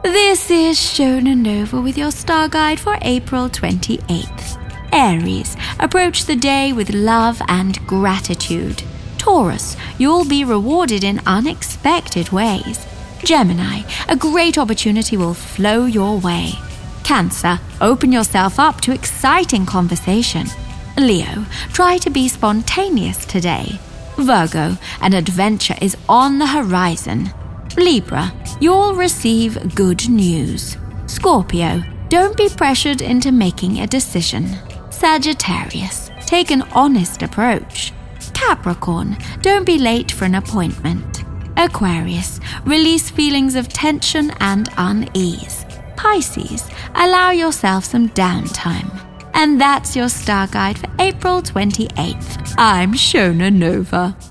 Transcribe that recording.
This is Shona Nova with your star guide for April 28th. Aries, approach the day with love and gratitude. Taurus, you'll be rewarded in unexpected ways. Gemini, a great opportunity will flow your way. Cancer, open yourself up to exciting conversation. Leo, try to be spontaneous today. Virgo, an adventure is on the horizon. Libra, you'll receive good news. Scorpio, don't be pressured into making a decision. Sagittarius, take an honest approach. Capricorn, don't be late for an appointment. Aquarius, release feelings of tension and unease. Pisces, allow yourself some downtime. And that's your star guide for April 28th. I'm Shona Nova.